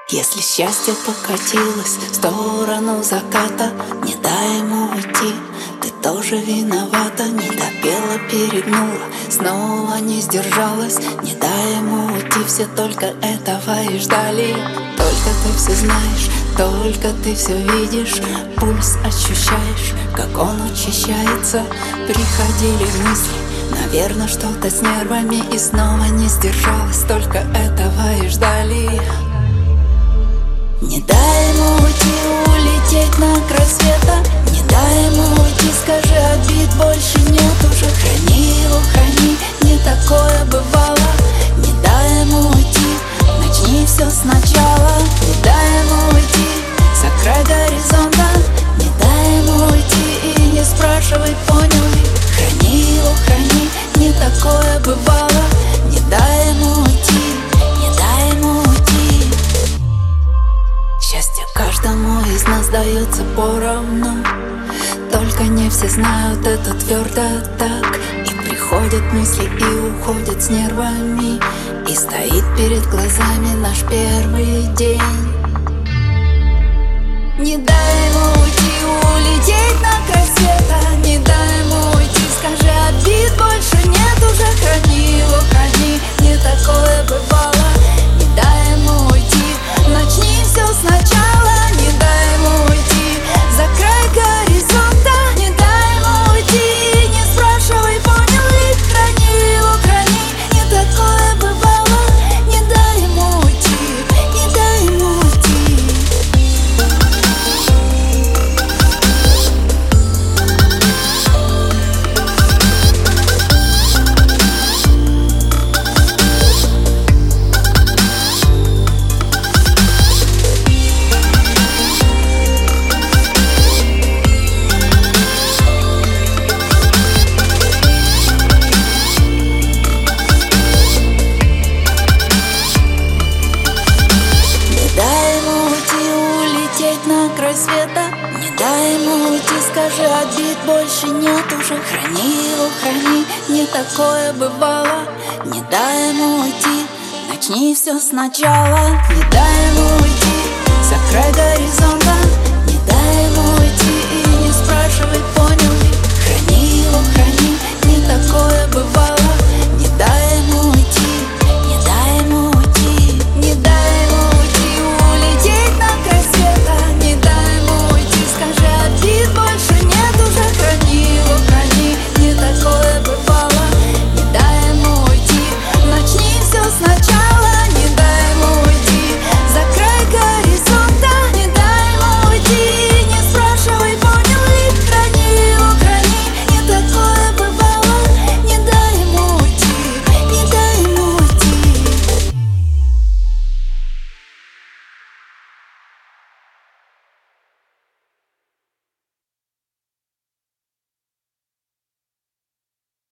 Если счастье покатилось в сторону заката, не дай ему уйти, ты тоже виновата. Не допела, перегнула, снова не сдержалась. Не дай ему уйти, все только этого и ждали. Только ты все знаешь, только ты все видишь. Пульс ощущаешь, как он учащается. Приходили мысли, наверное, что-то с нервами, и снова не сдержалась, только этого и ждали. Не дай ему уйти, улететь на край света. Не дай ему уйти, скажи, обид больше нет уже. Храни его, храни, не такое бывало. Не дай ему уйти, начни все сначала. Не дай ему уйти, за край горизонта. Не дай ему уйти и не спрашивай, понял ли. Храни его, храни, не такое бывало. Не дай ему уйти, не дай ему уйти. Счастье каждому из нас дается поровну, только не все знают это твердо так. И приходят мысли и уходят с нервами, и стоит перед глазами наш первый день. Не дай ему уйти, улететь на край света. Не дай ему уйти, скажи, обид больше нет уже. Храни его, храни, не такое бывало. Не дай ему уйти, начни все сначала. Не дай ему уйти, за край горизонта. Не дай ему уйти, не спрашивай, понял ли. Храни его, храни, не такое бывало. Не дай ему уйти, не дай ему уйти. На край света. Не дай ему уйти, скажи, обид больше нет уже. Храни его, храни, не такое бывало. Не дай ему уйти, начни все сначала. Не дай ему уйти, за край горизонта. Не дай ему уйти и не спрашивай, понял ли. Храни его, храни, не такое бывало.